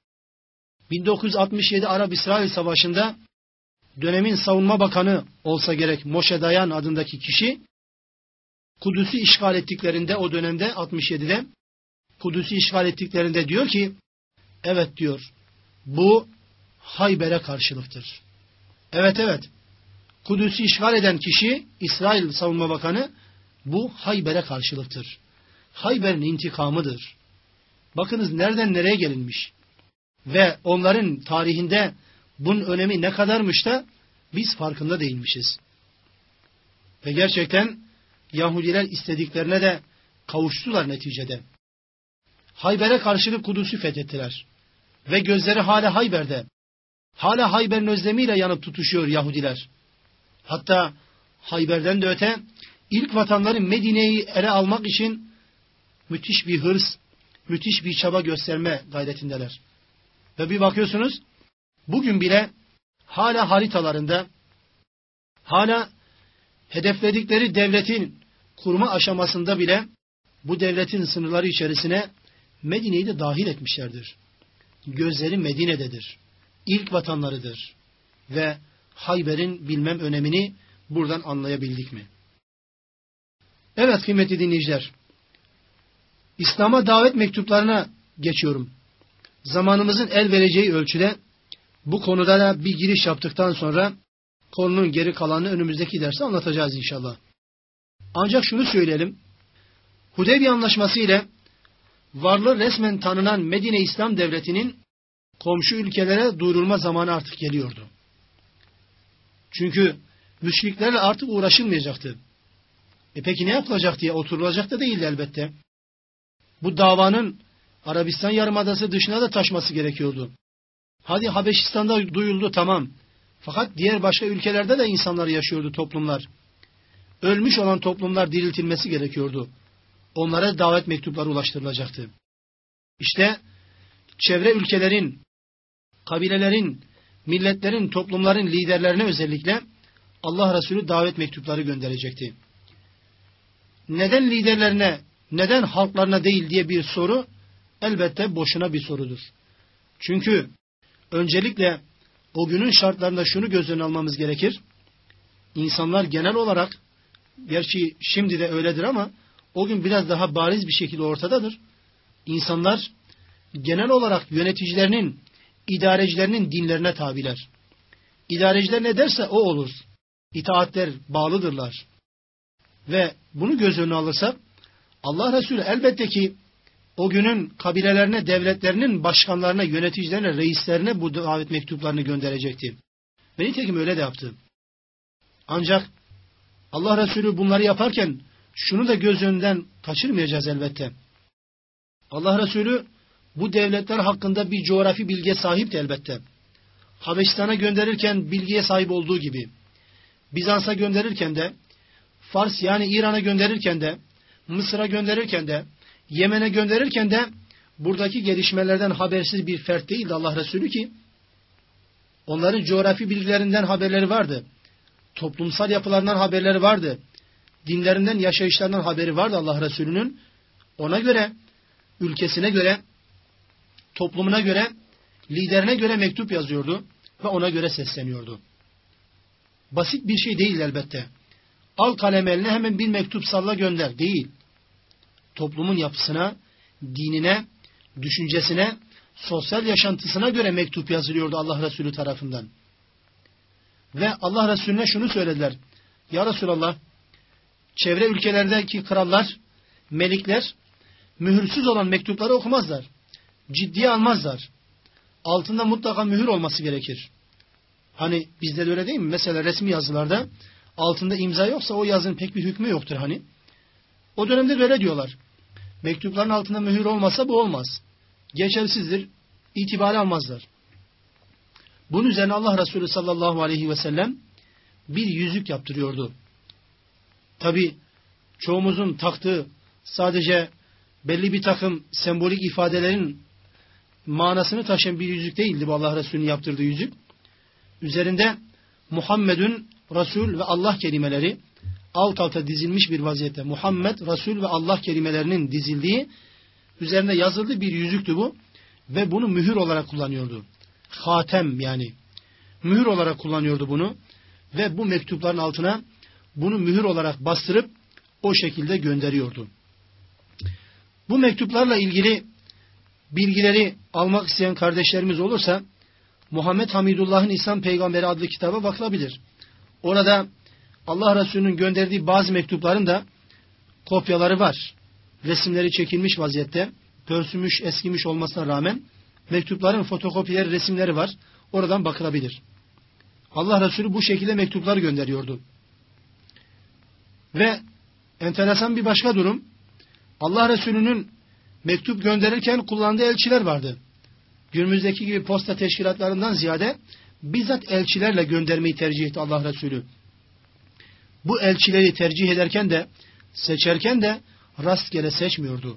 1967 Arap-İsrail Savaşı'nda dönemin savunma bakanı olsa gerek Moshe Dayan adındaki kişi, Kudüs'ü işgal ettiklerinde, o dönemde 67'de Kudüs'ü işgal ettiklerinde diyor ki, evet diyor, bu Hayber'e karşılıktır. Evet, Kudüs'ü işgal eden kişi, İsrail Savunma Bakanı, bu Hayber'e karşılıktır. Hayber'in intikamıdır. Bakınız nereden nereye gelinmiş. Ve onların tarihinde bunun önemi ne kadarmış da biz farkında değilmişiz. Ve gerçekten Yahudiler istediklerine de kavuştular neticede. Hayber'e karşılık Kudüs'ü fethettiler. Ve gözleri hala Hayber'de. Hala Hayber'in özlemiyle yanıp tutuşuyor Yahudiler. Hatta Hayber'den de öte ilk vatanları Medine'yi ele almak için müthiş bir hırs, müthiş bir çaba gösterme gayretindeler. Ve bir bakıyorsunuz bugün bile hala haritalarında, hala hedefledikleri devletin kurma aşamasında bile bu devletin sınırları içerisine Medine'yi de dahil etmişlerdir. Gözleri Medine'dedir. İlk vatanlarıdır. Ve Hayber'in bilmem önemini buradan anlayabildik mi? Evet kıymetli dinleyiciler, İslam'a davet mektuplarına geçiyorum. Zamanımızın el vereceği ölçüde bu konuda da bir giriş yaptıktan sonra konunun geri kalanını önümüzdeki derste anlatacağız inşallah. Ancak şunu söyleyelim. Hudeybiye Anlaşması ile varlığı resmen tanınan Medine İslam Devleti'nin komşu ülkelere duyurulma zamanı artık geliyordu. Çünkü müşriklerle artık uğraşılmayacaktı. Peki ne yapılacak diye oturulacak da değildi elbette. Bu davanın Arabistan Yarımadası dışına da taşması gerekiyordu. Hadi Habeşistan'da duyuldu, tamam. Fakat diğer başka ülkelerde de insanlar yaşıyordu, toplumlar. Ölmüş olan toplumlar diriltilmesi gerekiyordu. Onlara davet mektupları ulaştırılacaktı. İşte çevre ülkelerin, kabilelerin, milletlerin, toplumların liderlerine özellikle Allah Resulü davet mektupları gönderecekti. Neden liderlerine, neden halklarına değil diye bir soru elbette boşuna bir sorudur. Çünkü öncelikle o günün şartlarında şunu göz önüne almamız gerekir. İnsanlar genel olarak, gerçi şimdi de öyledir ama o gün biraz daha bariz bir şekilde ortadadır. İnsanlar genel olarak yöneticilerinin, idarecilerinin dinlerine tabiler. İdareciler ne derse o olur. İtaatler bağlıdırlar. Ve bunu göz önüne alırsak Allah Resulü elbette ki o günün kabilelerine, devletlerinin başkanlarına, yöneticilerine, reislerine bu davet mektuplarını gönderecekti. Ve nitekim öyle de yaptı. Ancak Allah Resulü bunları yaparken şunu da göz önünden kaçırmayacağız elbette. Allah Resulü bu devletler hakkında bir coğrafi bilgiye sahipti elbette. Habeşistan'a gönderirken bilgiye sahip olduğu gibi, Bizans'a gönderirken de, Fars yani İran'a gönderirken de, Mısır'a gönderirken de, Yemen'e gönderirken de buradaki gelişmelerden habersiz bir fert değildi Allah Resulü ki, onların coğrafi bilgilerinden haberleri vardı. Toplumsal yapılarından haberleri vardı. Dinlerinden, yaşayışlarından haberi vardı Allah Resulü'nün. Ona göre, ülkesine göre, toplumuna göre, liderine göre mektup yazıyordu ve ona göre sesleniyordu. Basit bir şey değil elbette. Al kalem eline hemen bir mektup salla gönder. Değil. Toplumun yapısına, dinine, düşüncesine, sosyal yaşantısına göre mektup yazılıyordu Allah Resulü tarafından. Ve Allah Resulüne şunu söylediler. Ya Resulallah, çevre ülkelerdeki krallar, melikler, mühürsüz olan mektupları okumazlar. Ciddiye almazlar. Altında mutlaka mühür olması gerekir. Hani bizde de öyle değil mi? Mesela resmi yazılarda altında imza yoksa o yazının pek bir hükmü yoktur hani. O dönemde de öyle diyorlar. Mektupların altında mühür olmasa bu olmaz. Geçersizdir, itibarı almazlar. Bunun üzerine Allah Resulü sallallahu aleyhi ve sellem bir yüzük yaptırıyordu. Tabi çoğumuzun taktığı sadece belli bir takım sembolik ifadelerin manasını taşıyan bir yüzük değildi bu Allah Resulü'nün yaptırdığı yüzük. Üzerinde Muhammedun Resul ve Allah kelimeleri alt alta dizilmiş bir vaziyette. Muhammed, Resul ve Allah kelimelerinin dizildiği, üzerinde yazıldığı bir yüzüktü bu. Ve bunu mühür olarak kullanıyordu. Hatem yani. Mühür olarak kullanıyordu bunu. Ve bu mektupların altına bunu mühür olarak bastırıp o şekilde gönderiyordu. Bu mektuplarla ilgili bilgileri almak isteyen kardeşlerimiz olursa Muhammed Hamidullah'ın İslam Peygamberi adlı kitaba bakılabilir. Orada Allah Resulü'nün gönderdiği bazı mektupların da kopyaları var. Resimleri çekilmiş vaziyette. Pörsümüş, eskimiş olmasına rağmen mektupların fotokopileri, resimleri var. Oradan bakılabilir. Allah Resulü bu şekilde mektupları gönderiyordu. Ve enteresan bir başka durum, Allah Resulü'nün mektup gönderirken kullandığı elçiler vardı. Günümüzdeki gibi posta teşkilatlarından ziyade bizzat elçilerle göndermeyi tercih etti Allah Resulü. Bu elçileri tercih ederken de, seçerken de rastgele seçmiyordu.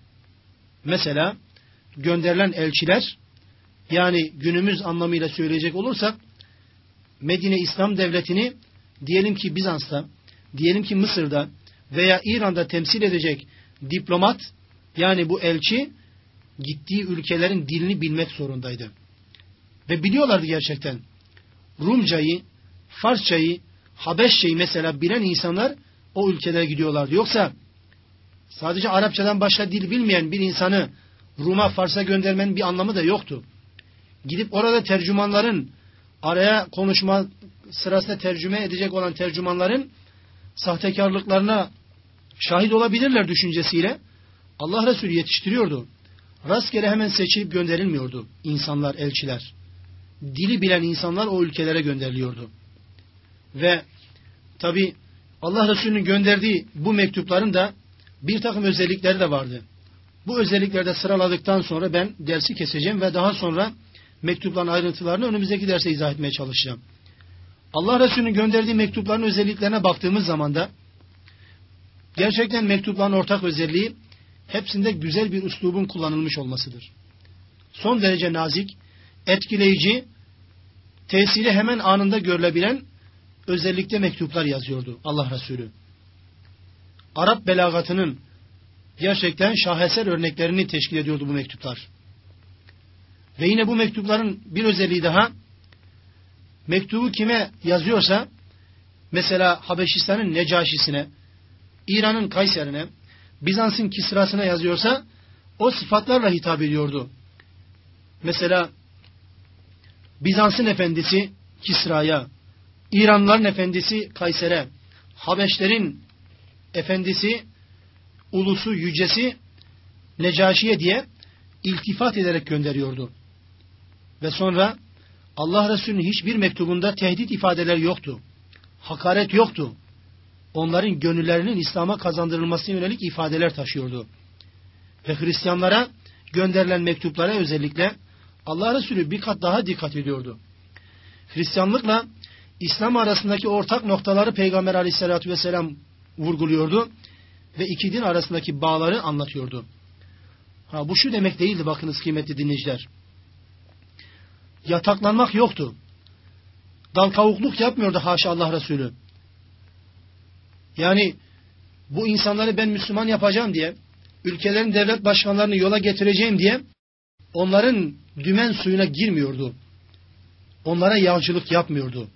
Mesela gönderilen elçiler, yani günümüz anlamıyla söyleyecek olursak, Medine İslam Devleti'ni diyelim ki Bizans'ta, diyelim ki Mısır'da veya İran'da temsil edecek diplomat, yani bu elçi, gittiği ülkelerin dilini bilmek zorundaydı. Ve biliyorlardı gerçekten. Rumcayı, Farsçayı, Habeşçeyi mesela bilen insanlar o ülkelere gidiyorlardı. Yoksa sadece Arapçadan başka dil bilmeyen bir insanı Rum'a, Fars'a göndermenin bir anlamı da yoktu. Gidip orada tercümanların, araya konuşma sırasında tercüme edecek olan tercümanların sahtekarlıklarına şahit olabilirler düşüncesiyle Allah Resulü yetiştiriyordu. Rastgele hemen seçilip gönderilmiyordu insanlar, elçiler. Dili bilen insanlar o ülkelere gönderiliyordu. Ve tabi Allah Resulü'nün gönderdiği bu mektupların da bir takım özellikleri de vardı. Bu özellikleri de sıraladıktan sonra ben dersi keseceğim ve daha sonra mektupların ayrıntılarını önümüzdeki derse izah etmeye çalışacağım. Allah Resulü'nün gönderdiği mektupların özelliklerine baktığımız zaman da gerçekten mektupların ortak özelliği hepsinde güzel bir üslubun kullanılmış olmasıdır. Son derece nazik, etkileyici, tesiri hemen anında görülebilen özellikle mektuplar yazıyordu Allah Resulü. Arap belagatının gerçekten şaheser örneklerini teşkil ediyordu bu mektuplar. Ve yine bu mektupların bir özelliği daha, mektubu kime yazıyorsa, mesela Habeşistan'ın Necaşisine, İran'ın Kayser'ine, Bizans'ın Kisra'sına yazıyorsa, o sıfatlarla hitap ediyordu. Mesela Bizans'ın efendisi Kisra'ya, İranlıların efendisi Kayser'e, Habeşlerin efendisi, ulusu, yücesi Necaşi'ye diye iltifat ederek gönderiyordu. Ve sonra Allah Resulü'nün hiçbir mektubunda tehdit ifadeleri yoktu. Hakaret yoktu. Onların gönüllerinin İslam'a kazandırılmasına yönelik ifadeler taşıyordu. Ve Hristiyanlara gönderilen mektuplara özellikle Allah Resulü bir kat daha dikkat ediyordu. Hristiyanlıkla İslam arasındaki ortak noktaları Peygamber Aleyhisselatü Vesselam vurguluyordu ve iki din arasındaki bağları anlatıyordu. Bu şu demek değildi, bakınız kıymetli dinleyiciler. Yataklanmak yoktu. Dal kavukluk yapmıyordu haşa Allah Resulü. Yani bu insanları ben Müslüman yapacağım diye, ülkelerin devlet başkanlarını yola getireceğim diye onların dümen suyuna girmiyordu. Onlara yağcılık yapmıyordu.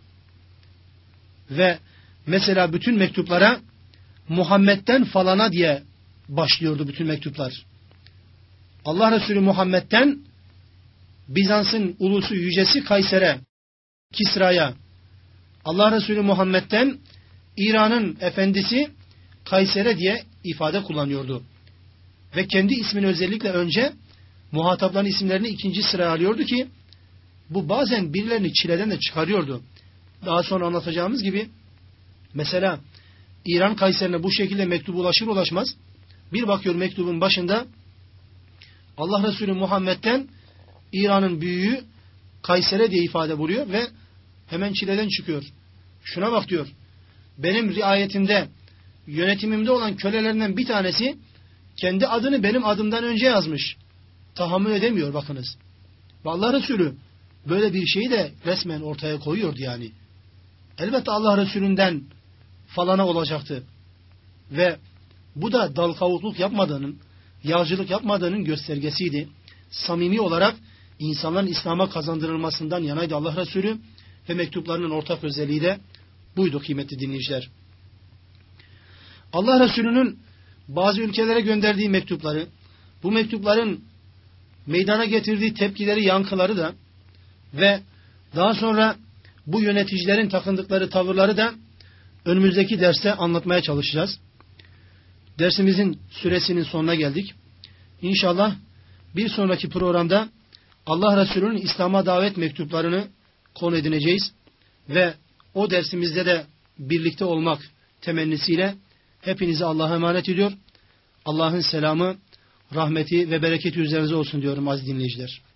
Ve mesela bütün mektuplara Muhammed'den falana diye başlıyordu bütün mektuplar. Allah Resulü Muhammed'den Bizans'ın ulusu yücesi Kayser'e, Kisra'ya, Allah Resulü Muhammed'den İran'ın efendisi Kayser'e diye ifade kullanıyordu. Ve kendi ismini özellikle önce, muhatapların isimlerini ikinci sıraya alıyordu ki bu bazen birilerini çileden de çıkarıyordu. Daha sonra anlatacağımız gibi mesela İran Kayser'ine bu şekilde mektup ulaşır ulaşmaz bir bakıyor mektubun başında Allah Resulü Muhammed'den İran'ın büyüğü Kayser'e diye ifade buluyor ve hemen çileden çıkıyor. Şuna bak diyor. Benim riayetimde, yönetimimde olan kölelerinden bir tanesi kendi adını benim adımdan önce yazmış. Tahammül edemiyor bakınız. Ve Allah Resulü böyle bir şeyi de resmen ortaya koyuyordu yani. Elbette Allah Resulü'nden falana olacaktı. Ve bu da dal kavukluk yapmadığının, yağcılık yapmadığının göstergesiydi. Samimi olarak insanların İslam'a kazandırılmasından yanaydı Allah Resulü ve mektuplarının ortak özelliği de buydu kıymetli dinleyiciler. Allah Resulü'nün bazı ülkelere gönderdiği mektupları, bu mektupların meydana getirdiği tepkileri, yankıları da ve daha sonra bu yöneticilerin takındıkları tavırları da önümüzdeki derste anlatmaya çalışacağız. Dersimizin süresinin sonuna geldik. İnşallah bir sonraki programda Allah Resulü'nün İslam'a davet mektuplarını konu edineceğiz ve o dersimizde de birlikte olmak temennisiyle hepinizi Allah'a emanet ediyor. Allah'ın selamı, rahmeti ve bereketi üzerinize olsun diyorum aziz dinleyiciler.